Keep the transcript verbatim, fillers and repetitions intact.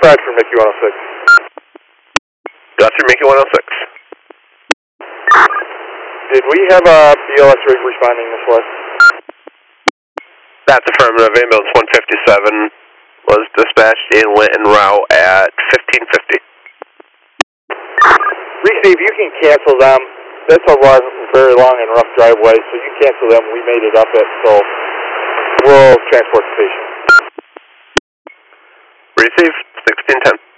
dispatch for Mickey one oh six. Gotcha, Mickey one oh six. Did we have a B L S rig responding this west? That's affirmative. Ambulance one fifty-seven was dispatched and went en route at fifteen fifty. Receive, you can cancel them. That's a long, very long and rough driveway, so you cancel them. We made it up it, so we'll transport the patient. Receive, sixteen ten.